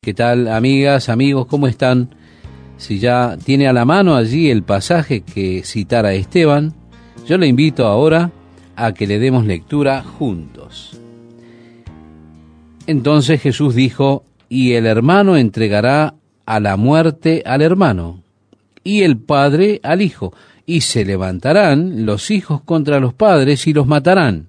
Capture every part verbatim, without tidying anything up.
¿Qué tal, amigas, amigos? ¿Cómo están? Si ya tiene a la mano allí el pasaje que citara Esteban, yo le invito ahora a que le demos lectura juntos. Entonces Jesús dijo: y el hermano entregará a la muerte al hermano, y el padre al hijo, y se levantarán los hijos contra los padres y los matarán,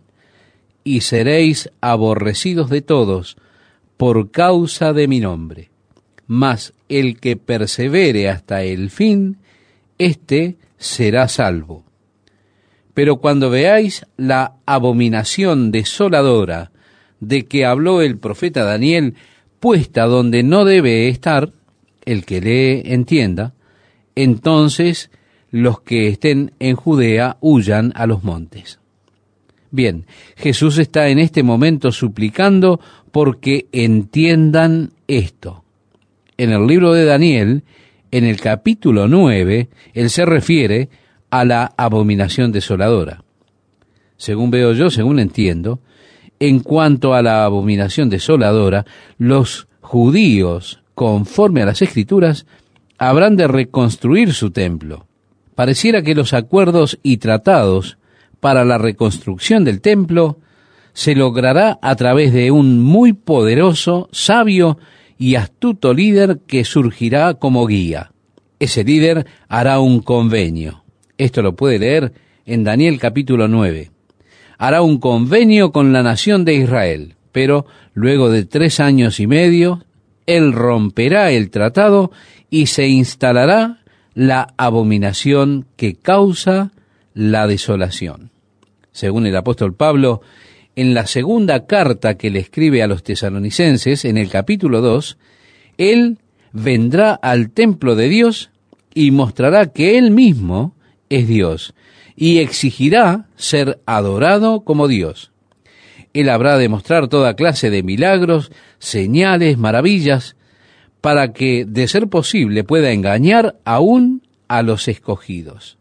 y seréis aborrecidos de todos por causa de mi nombre. Mas el que persevere hasta el fin, éste será salvo. Pero cuando veáis la abominación desoladora de que habló el profeta Daniel, puesta donde no debe estar, el que lee entienda, entonces los que estén en Judea huyan a los montes. Bien, Jesús está en este momento suplicando porque entiendan esto. En el libro de Daniel, en el capítulo nueve, él se refiere a la abominación desoladora. Según veo yo, según entiendo, en cuanto a la abominación desoladora, los judíos, conforme a las Escrituras, habrán de reconstruir su templo. Pareciera que los acuerdos y tratados para la reconstrucción del templo se logrará a través de un muy poderoso, sabio y astuto líder que surgirá como guía. Ese líder hará un convenio. Esto lo puede leer en Daniel capítulo nueve. Hará un convenio con la nación de Israel, pero luego de tres años y medio, él romperá el tratado y se instalará la abominación que causa la desolación. Según el apóstol Pablo, en la segunda carta que le escribe a los tesalonicenses, en el capítulo dos, él vendrá al templo de Dios y mostrará que él mismo es Dios y exigirá ser adorado como Dios. Él habrá de mostrar toda clase de milagros, señales, maravillas, para que, de ser posible, pueda engañar aún a los escogidos.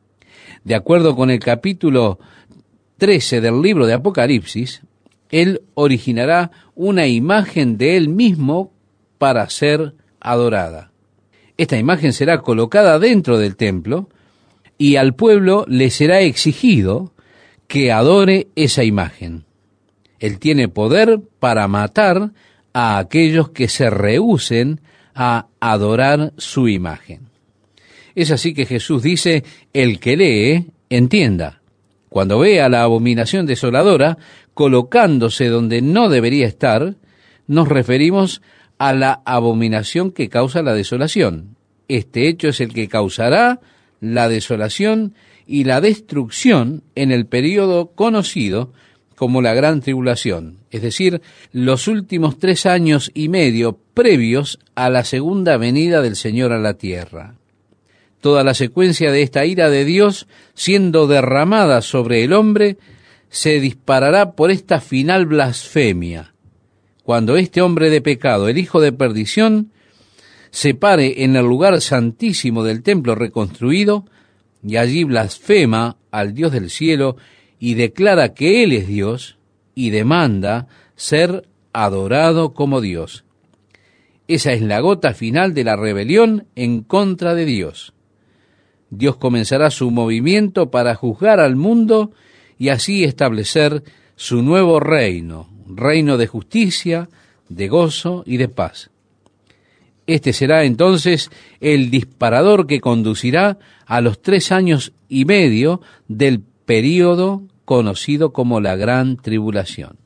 De acuerdo con el capítulo trece del libro de Apocalipsis, él originará una imagen de él mismo para ser adorada. Esta imagen será colocada dentro del templo y al pueblo le será exigido que adore esa imagen. Él tiene poder para matar a aquellos que se rehúsen a adorar su imagen. Es así que Jesús dice: el que lee, entienda. Cuando vea la abominación desoladora colocándose donde no debería estar, nos referimos a la abominación que causa la desolación. Este hecho es el que causará la desolación y la destrucción en el período conocido como la Gran Tribulación, es decir, los últimos tres años y medio previos a la segunda venida del Señor a la tierra. Toda la secuencia de esta ira de Dios siendo derramada sobre el hombre se disparará por esta final blasfemia, cuando este hombre de pecado, el hijo de perdición, se pare en el lugar santísimo del templo reconstruido y allí blasfema al Dios del cielo y declara que Él es Dios y demanda ser adorado como Dios. Esa es la gota final de la rebelión en contra de Dios. Dios comenzará su movimiento para juzgar al mundo y así establecer su nuevo reino, reino de justicia, de gozo y de paz. Este será entonces el disparador que conducirá a los tres años y medio del período conocido como la Gran Tribulación.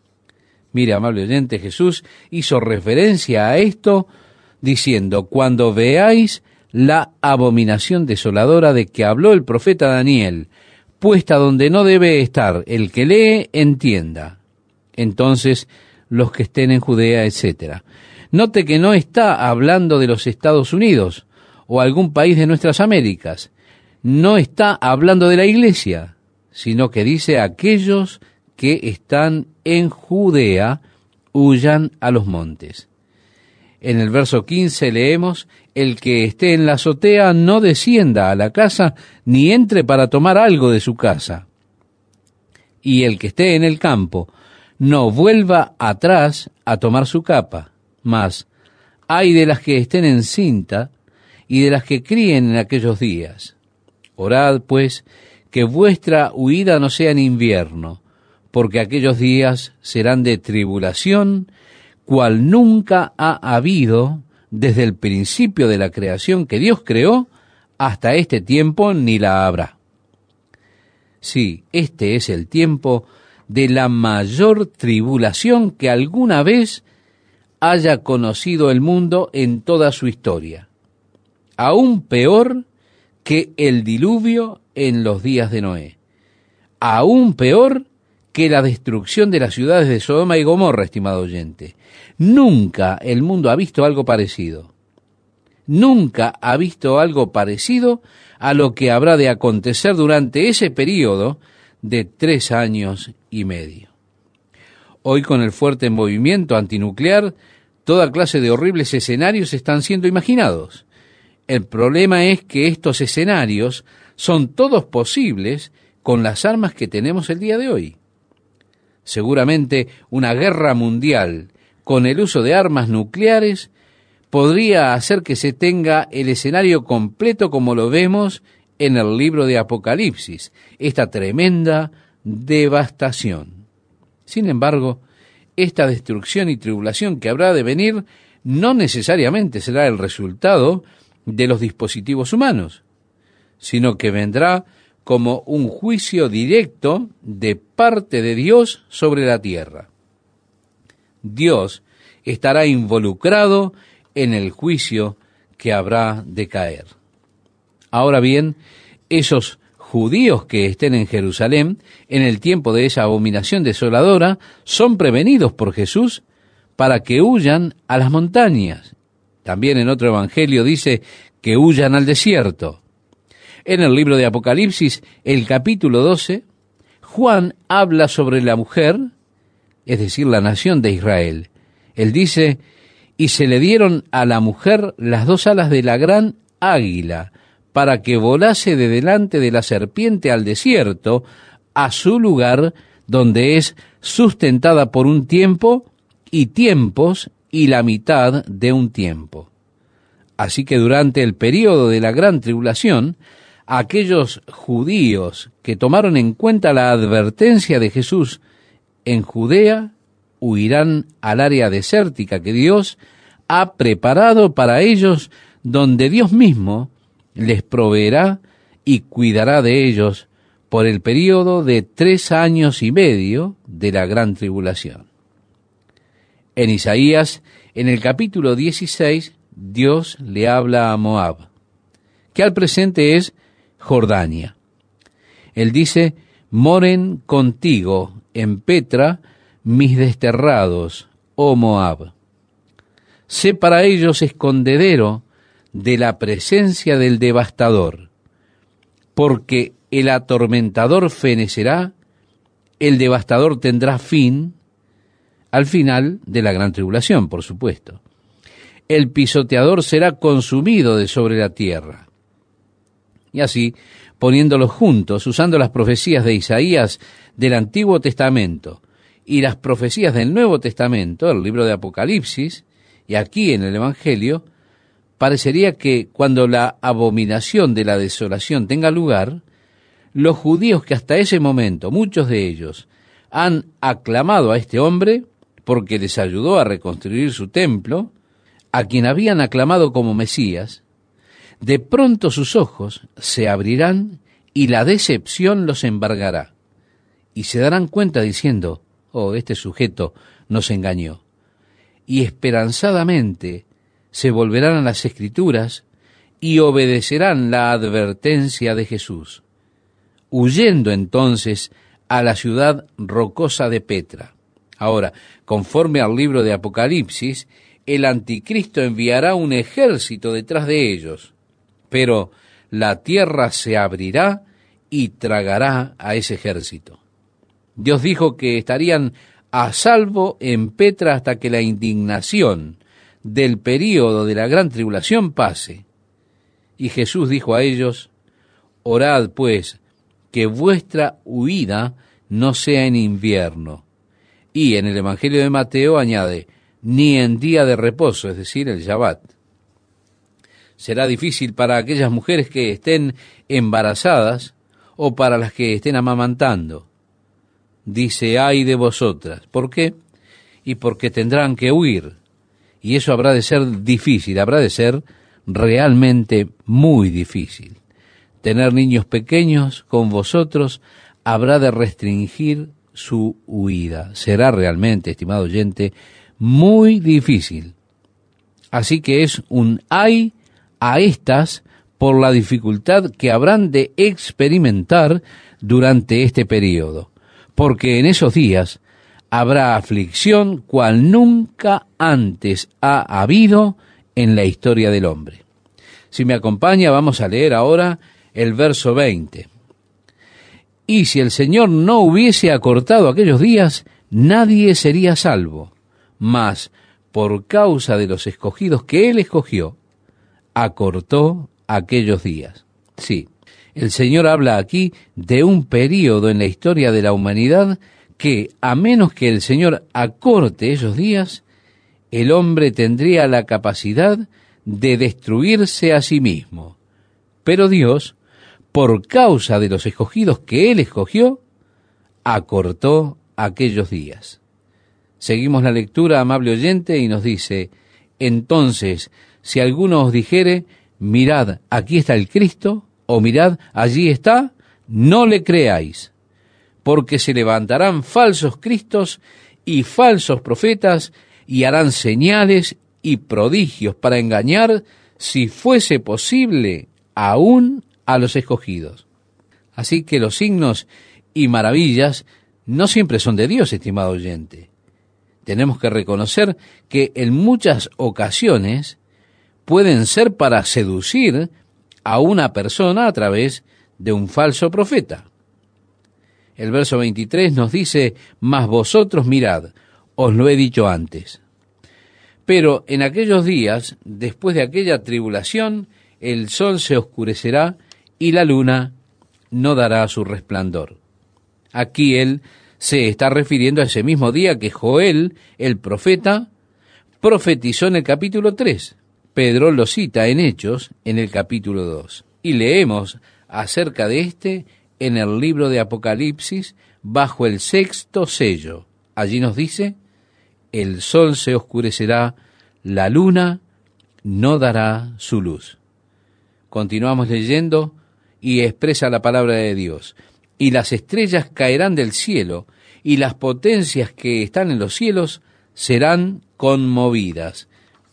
Mire, amable oyente, Jesús hizo referencia a esto diciendo: cuando veáis la abominación desoladora de que habló el profeta Daniel, puesta donde no debe estar, el que lee entienda. Entonces los que estén en Judea, etcétera. Note que no está hablando de los Estados Unidos o algún país de nuestras Américas. No está hablando de la iglesia, sino que dice: aquellos que están en Judea huyan a los montes. En el verso quince leemos: el que esté en la azotea no descienda a la casa, ni entre para tomar algo de su casa. Y el que esté en el campo no vuelva atrás a tomar su capa, mas Ay de las que estén encinta y de las que críen en aquellos días. Orad, pues, que vuestra huida no sea en invierno, porque aquellos días serán de tribulación, cual nunca ha habido desde el principio de la creación que Dios creó hasta este tiempo, ni la habrá. Sí, este es el tiempo de la mayor tribulación que alguna vez haya conocido el mundo en toda su historia. Aún peor que el diluvio en los días de Noé. Aún peor que la destrucción de las ciudades de Sodoma y Gomorra, estimado oyente. Nunca el mundo ha visto algo parecido. Nunca ha visto algo parecido a lo que habrá de acontecer durante ese período de tres años y medio. Hoy, con el fuerte movimiento antinuclear, toda clase de horribles escenarios están siendo imaginados. El problema es que estos escenarios son todos posibles con las armas que tenemos el día de hoy. Seguramente una guerra mundial con el uso de armas nucleares podría hacer que se tenga el escenario completo como lo vemos en el libro de Apocalipsis, esta tremenda devastación. Sin embargo, esta destrucción y tribulación que habrá de venir no necesariamente será el resultado de los dispositivos humanos, sino que vendrá como un juicio directo de parte de Dios sobre la tierra. Dios estará involucrado en el juicio que habrá de caer. Ahora bien, esos judíos que estén en Jerusalén en el tiempo de esa abominación desoladora son prevenidos por Jesús para que huyan a las montañas. También en otro evangelio dice que huyan al desierto. En el libro de Apocalipsis, el capítulo doce, Juan habla sobre la mujer, es decir, la nación de Israel. Él dice: y se le dieron a la mujer las dos alas de la gran águila, para que volase de delante de la serpiente al desierto, a su lugar, donde es sustentada por un tiempo y tiempos y la mitad de un tiempo. Así que durante el período de la gran tribulación, aquellos judíos que tomaron en cuenta la advertencia de Jesús en Judea huirán al área desértica que Dios ha preparado para ellos, donde Dios mismo les proveerá y cuidará de ellos por el período de tres años y medio de la gran tribulación. En Isaías, en el capítulo dieciséis, Dios le habla a Moab, que al presente es Jordania. Él dice: moren contigo en Petra mis desterrados, oh Moab. Sé para ellos escondedero de la presencia del devastador, porque el atormentador fenecerá, el devastador tendrá fin, al final de la gran tribulación, por supuesto. El pisoteador será consumido de sobre la tierra. Y así, poniéndolos juntos, usando las profecías de Isaías del Antiguo Testamento y las profecías del Nuevo Testamento, el libro de Apocalipsis, y aquí en el Evangelio, parecería que cuando la abominación de la desolación tenga lugar, los judíos que hasta ese momento, muchos de ellos, han aclamado a este hombre porque les ayudó a reconstruir su templo, a quien habían aclamado como Mesías, de pronto sus ojos se abrirán y la decepción los embargará, y se darán cuenta diciendo: oh, este sujeto nos engañó. Y esperanzadamente se volverán a las Escrituras y obedecerán la advertencia de Jesús, huyendo entonces a la ciudad rocosa de Petra. Ahora, conforme al libro de Apocalipsis, el anticristo enviará un ejército detrás de ellos, pero la tierra se abrirá y tragará a ese ejército. Dios dijo que estarían a salvo en Petra hasta que la indignación del período de la gran tribulación pase. Y Jesús dijo a ellos: orad pues que vuestra huida no sea en invierno. Y en el Evangelio de Mateo añade: ni en día de reposo, es decir, el Shabbat. Será difícil para aquellas mujeres que estén embarazadas o para las que estén amamantando. Dice, ay de vosotras. ¿Por qué? Y porque tendrán que huir. Y eso habrá de ser difícil, habrá de ser realmente muy difícil. Tener niños pequeños con vosotros habrá de restringir su huida. Será realmente, estimado oyente, muy difícil. Así que es un ay a estas por la dificultad que habrán de experimentar durante este periodo, porque en esos días habrá aflicción cual nunca antes ha habido en la historia del hombre. Si me acompaña, vamos a leer ahora el verso veinte. Y si el Señor no hubiese acortado aquellos días, nadie sería salvo, mas por causa de los escogidos que Él escogió, acortó aquellos días. Sí, el Señor habla aquí de un período en la historia de la humanidad que, a menos que el Señor acorte esos días, el hombre tendría la capacidad de destruirse a sí mismo. Pero Dios, por causa de los escogidos que Él escogió, acortó aquellos días. Seguimos la lectura, amable oyente, y nos dice, entonces, si alguno os dijere, mirad, aquí está el Cristo, o mirad, allí está, no le creáis, porque se levantarán falsos cristos y falsos profetas, y harán señales y prodigios para engañar, si fuese posible, aún a los escogidos. Así que los signos y maravillas no siempre son de Dios, estimado oyente. Tenemos que reconocer que en muchas ocasiones pueden ser para seducir a una persona a través de un falso profeta. El verso veintitrés nos dice, mas vosotros mirad, os lo he dicho antes. Pero en aquellos días, después de aquella tribulación, el sol se oscurecerá y la luna no dará su resplandor. Aquí él se está refiriendo a ese mismo día que Joel, el profeta, profetizó en el capítulo tres. Pedro lo cita en Hechos, en el capítulo dos. Y leemos acerca de este en el libro de Apocalipsis, bajo el sexto sello. Allí nos dice, el sol se oscurecerá, la luna no dará su luz. Continuamos leyendo y expresa la palabra de Dios. Y las estrellas caerán del cielo, y las potencias que están en los cielos serán conmovidas.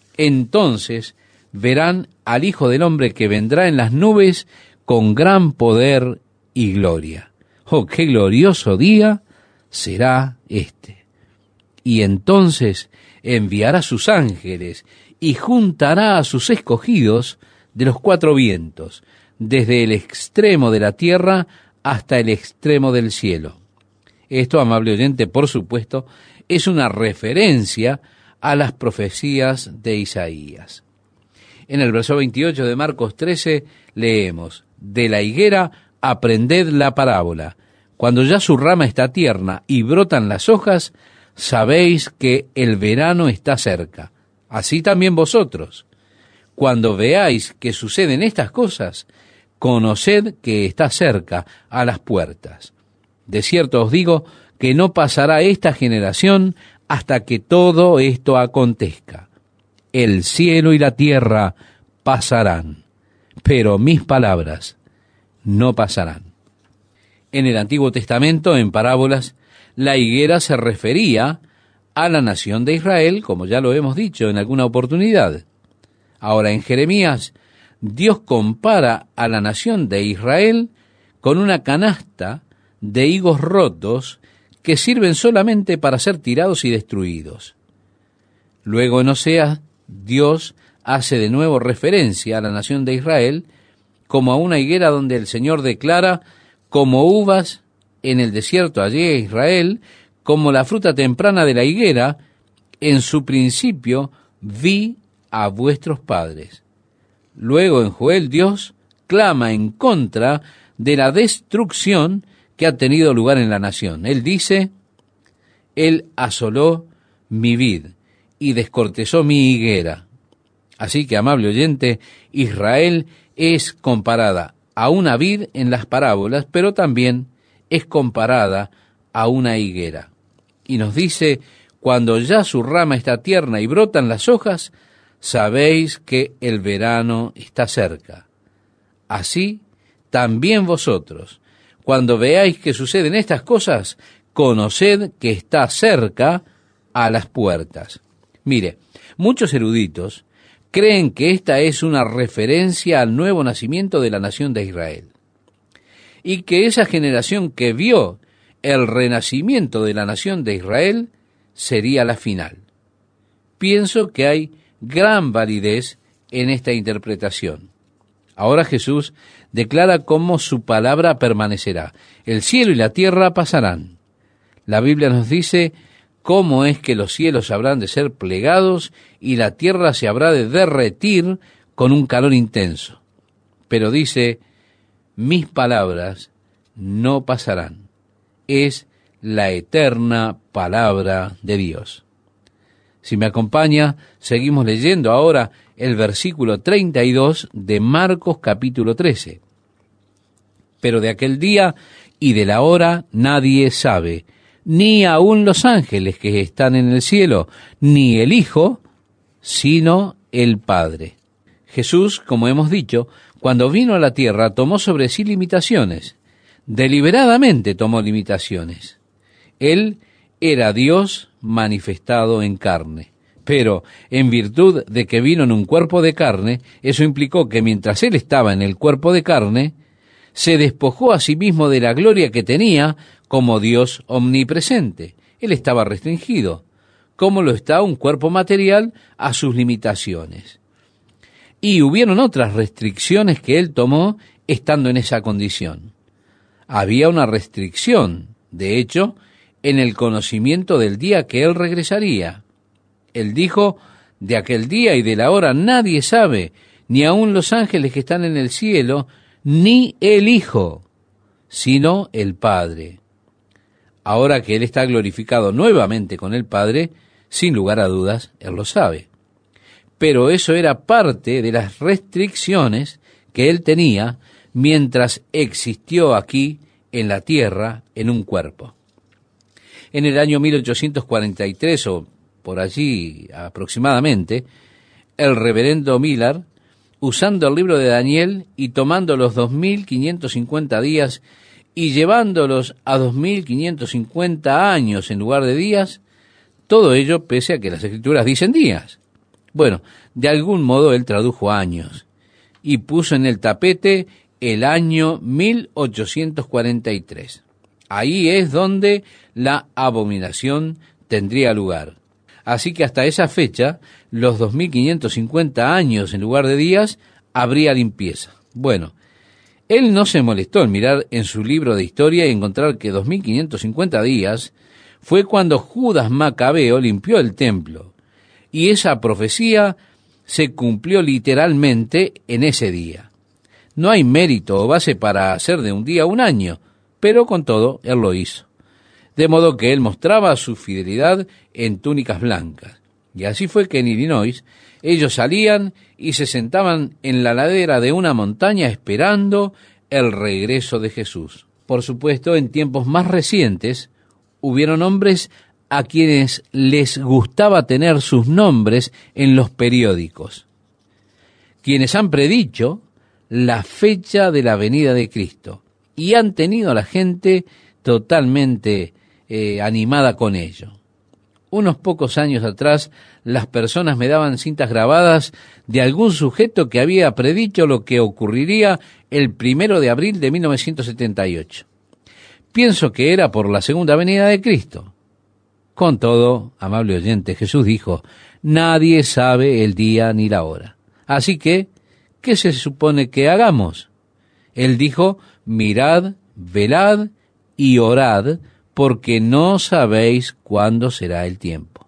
Entonces verán al Hijo del Hombre que vendrá en las nubes con gran poder y gloria. ¡Oh, qué glorioso día será este! Y entonces enviará sus ángeles y juntará a sus escogidos de los cuatro vientos, desde el extremo de la tierra hasta el extremo del cielo. Esto, amable oyente, por supuesto, es una referencia a las profecías de Isaías. En el verso veintiocho de Marcos trece leemos, de la higuera aprended la parábola. Cuando ya su rama está tierna y brotan las hojas, sabéis que el verano está cerca. Así también vosotros. Cuando veáis que suceden estas cosas, conoced que está cerca a las puertas. De cierto os digo que no pasará esta generación hasta que todo esto acontezca. El cielo y la tierra pasarán, pero mis palabras no pasarán. En el Antiguo Testamento, en parábolas, la higuera se refería a la nación de Israel, como ya lo hemos dicho en alguna oportunidad. Ahora, en Jeremías, Dios compara a la nación de Israel con una canasta de higos rotos que sirven solamente para ser tirados y destruidos. Luego en Oseas, Dios hace de nuevo referencia a la nación de Israel como a una higuera donde el Señor declara, como uvas en el desierto hallé a Israel, como la fruta temprana de la higuera, en su principio vi a vuestros padres. Luego en Joel, Dios clama en contra de la destrucción que ha tenido lugar en la nación. Él dice, Él asoló mi vid y descortezó mi higuera. Así que, amable oyente, Israel es comparada a una vid en las parábolas, pero también es comparada a una higuera. Y nos dice, cuando ya su rama está tierna y brotan las hojas, sabéis que el verano está cerca. Así, también vosotros, cuando veáis que suceden estas cosas, conoced que está cerca a las puertas. Mire, muchos eruditos creen que esta es una referencia al nuevo nacimiento de la nación de Israel, y que esa generación que vio el renacimiento de la nación de Israel sería la final. Pienso que hay gran validez en esta interpretación. Ahora Jesús declara cómo su palabra permanecerá. El cielo y la tierra pasarán. La Biblia nos dice cómo es que los cielos habrán de ser plegados y la tierra se habrá de derretir con un calor intenso. Pero dice, mis palabras no pasarán. Es la eterna palabra de Dios. Si me acompaña, seguimos leyendo ahora el versículo treinta y dos de Marcos capítulo trece. Pero de aquel día y de la hora nadie sabe, ni aun los ángeles que están en el cielo, ni el Hijo, sino el Padre. Jesús, como hemos dicho, cuando vino a la tierra tomó sobre sí limitaciones. Deliberadamente tomó limitaciones. Él era Dios manifestado en carne. Pero, en virtud de que vino en un cuerpo de carne, eso implicó que mientras Él estaba en el cuerpo de carne, se despojó a sí mismo de la gloria que tenía como Dios omnipresente. Él estaba restringido, como lo está un cuerpo material a sus limitaciones. Y hubieron otras restricciones que Él tomó estando en esa condición. Había una restricción, de hecho, en el conocimiento del día que Él regresaría. Él dijo, de aquel día y de la hora nadie sabe, ni aun los ángeles que están en el cielo, ni el Hijo, sino el Padre. Ahora que Él está glorificado nuevamente con el Padre, sin lugar a dudas, Él lo sabe. Pero eso era parte de las restricciones que Él tenía mientras existió aquí en la tierra en un cuerpo. En el año mil ochocientos cuarenta y tres, o por allí aproximadamente, el reverendo Miller, usando el libro de Daniel y tomando los dos mil quinientos cincuenta días y llevándolos a dos mil quinientos cincuenta años en lugar de días, todo ello pese a que las escrituras dicen días. Bueno, de algún modo él tradujo años y puso en el tapete el año mil ochocientos cuarenta y tres. Ahí es donde la abominación tendría lugar. Así que hasta esa fecha, los dos mil quinientos cincuenta años en lugar de días, habría limpieza. Bueno, él no se molestó en mirar en su libro de historia y encontrar que dos mil quinientos cincuenta días fue cuando Judas Macabeo limpió el templo. Y esa profecía se cumplió literalmente en ese día. No hay mérito o base para hacer de un día un año, pero con todo, él lo hizo. De modo que él mostraba su fidelidad en túnicas blancas. Y así fue que en Illinois ellos salían y se sentaban en la ladera de una montaña esperando el regreso de Jesús. Por supuesto, en tiempos más recientes, hubieron hombres a quienes les gustaba tener sus nombres en los periódicos, quienes han predicho la fecha de la venida de Cristo y han tenido a la gente totalmente eh, animada con ello. Unos pocos años atrás, las personas me daban cintas grabadas de algún sujeto que había predicho lo que ocurriría el primero de abril de mil novecientos setenta y ocho. Pienso que era por la segunda venida de Cristo. Con todo, amable oyente, Jesús dijo, nadie sabe el día ni la hora. Así que, ¿qué se supone que hagamos? Él dijo, mirad, velad y orad, porque no sabéis cuándo será el tiempo.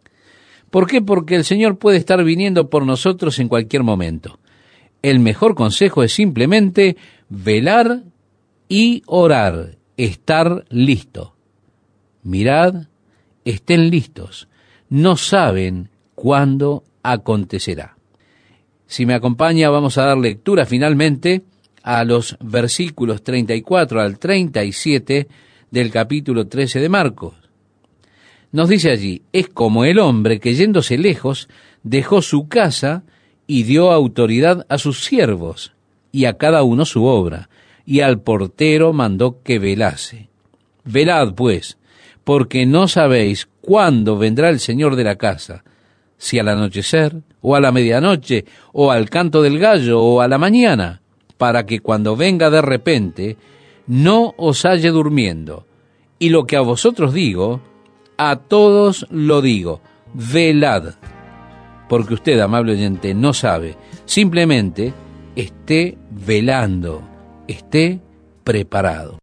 ¿Por qué? Porque el Señor puede estar viniendo por nosotros en cualquier momento. El mejor consejo es simplemente velar y orar, estar listo. Mirad, estén listos. No saben cuándo acontecerá. Si me acompaña, vamos a dar lectura finalmente a los versículos treinta y cuatro al treinta y siete del capítulo trece de Marcos. Nos dice allí: es como el hombre que yéndose lejos dejó su casa y dio autoridad a sus siervos y a cada uno su obra, y al portero mandó que velase. Velad pues, porque no sabéis cuándo vendrá el Señor de la casa, si al anochecer, o a la medianoche, o al canto del gallo, o a la mañana, para que cuando venga de repente no os halle durmiendo. Y lo que a vosotros digo, a todos lo digo: velad. Porque usted, amable oyente, no sabe, simplemente esté velando, esté preparado.